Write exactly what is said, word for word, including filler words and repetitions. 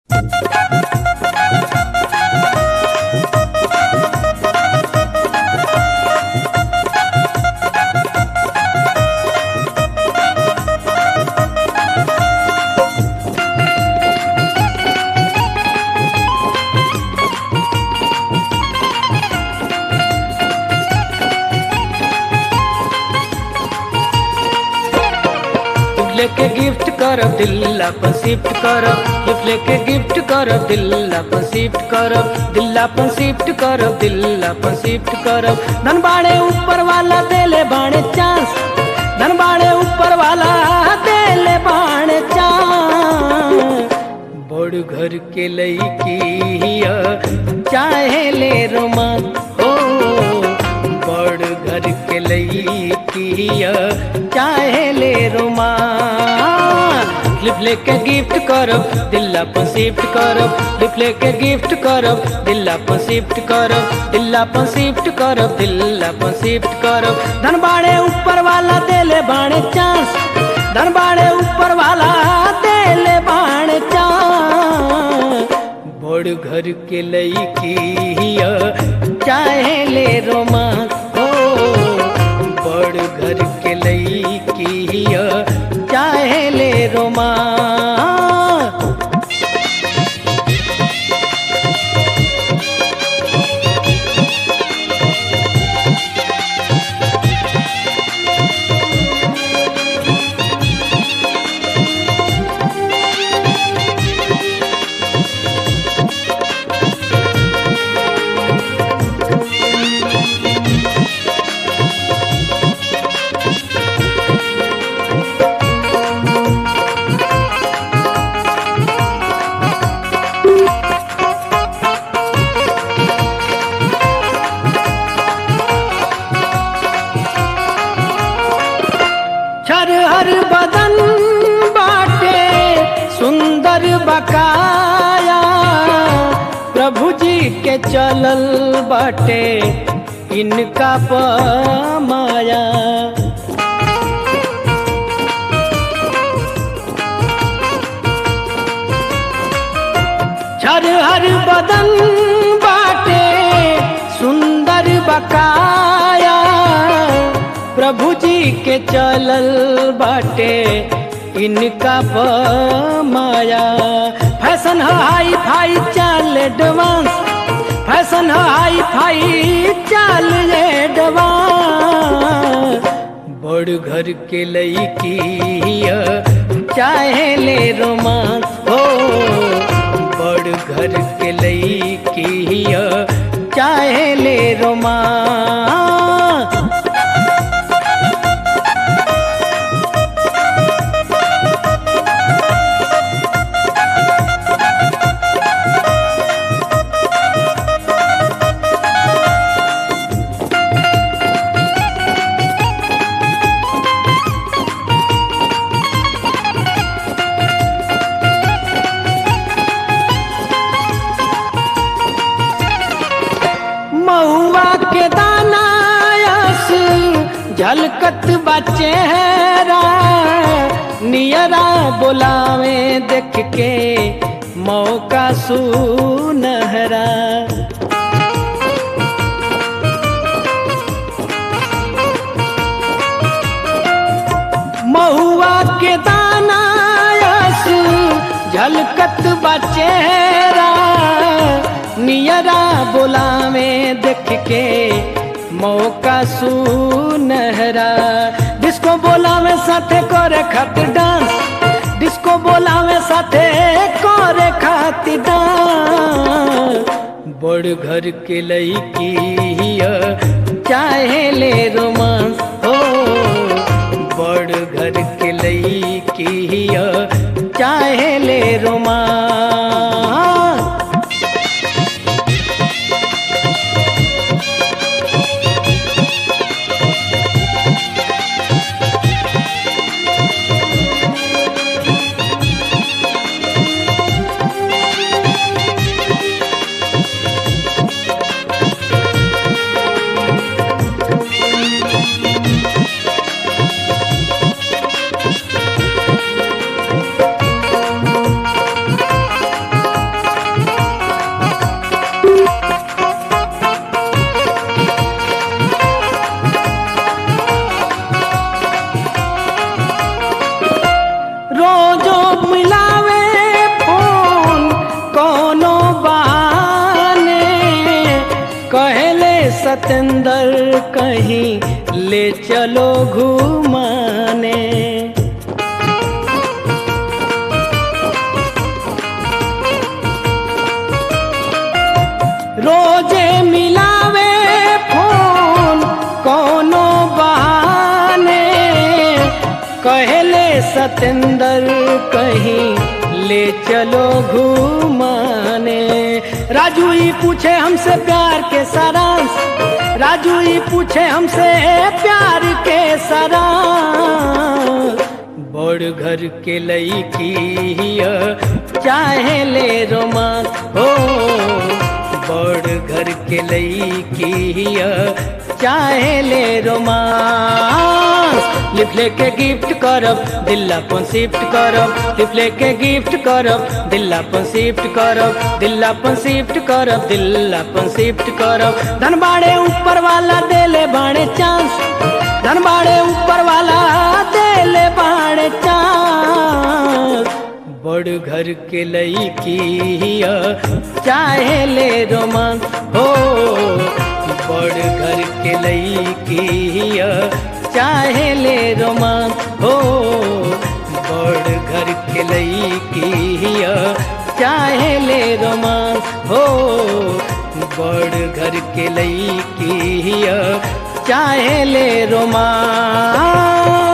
लेके गिफ्ट करब दिल अपन शिफ्ट करब, गिफ्ट लेके गिफ्ट करब दिल अपन शिफ्ट करब, दिल अपन शिफ्ट करब, दिल अपन शिफ्ट करब। धन बाड़े ऊपर वाला देले बाणे चांस, धन बाड़े ऊपर वाला देले बाणे चांस। बड़ घर के लईकी चाहे ले रोमांस हो, बड़ घर के लईकी चाहे ले रोमांस। गिफ्ट लेके गिफ्ट करब दिल अपन शिफ्ट करब, गिफ्ट लेके गिफ्ट करब दिल अपन शिफ्ट करब, दिल अपन शिफ्ट करब, दिल अपन शिफ्ट करब। धन बाड़े ऊपर वाला देले बाणे चांस, धन बाड़े ऊपर वाला देले बाणे चांस। बड़ घर के लईकी चाहे ले रोमांस हो, बड़ घर के लईकी चाहे ले रोमांस। हर बदन बाटे सुंदर बकाया, प्रभु जी के चलल बाटे इनका पमाया। हर हर बदन बाटे सुंदर बकाया, प्रभु जी के चलल बाटे इनका पमाया। फैशन हाई फाई चाल एडवांस, फैशन हाई फाई चाल एडवांस। बड़ घर के लईकी चाहे ले रोमांस हो, बड़ घर के लईकी चाहे ले रोमांस। महुआ के दाना यस झलकत बा चेहरा, नियरा बोलावे देख के मौका सुनहरा। महुआ के दाना यस झलकत बा चेहरा, नियरा बोलावे देख के मौका सुनहरा। डिस्को बोलावे साथे करे खातिर डांस, डिस्को बोलावे साथे करे खातिर डांस। बड़ घर के लईकी चाहे ले रोमांस हो, बड़ घर के लईकी चाहे ले रोमांस। सतेंद्र कहीं ले चलो घुमाने। रोजे मिलावे फोन कोनो बहाने, कहले सतेंद्र कहीं ले चलो घुमाने। राजू ही पूछे हमसे प्यार के सारांश, राजू ही पूछे हमसे प्यार के सारांश। बड़ घर के लईकी चाहे ले रोमांस हो, बड़ घर के लईकी चाहे ले रोमांस। लिप लेके गिफ्ट करब दिल अपन शिफ्ट करब, लिप लेके गिफ्ट करब दिल अपन शिफ्ट करब, दिल अपन शिफ्ट करब, दिल अपन शिफ्ट करब। धन बाड़े ऊपर वाला देले बाड़े चांस, धन बाड़े ऊपर वाला देले बाड़े चांस। बड़ घर के लईकी चाहे ले रोमांस हो, बड़ घर के लईकी चाहे ले रोमांस हो, बड़ घर के लईकी चाहे ले रोमांस हो, बड़ घर के लईकी चाहे ले रोमांस।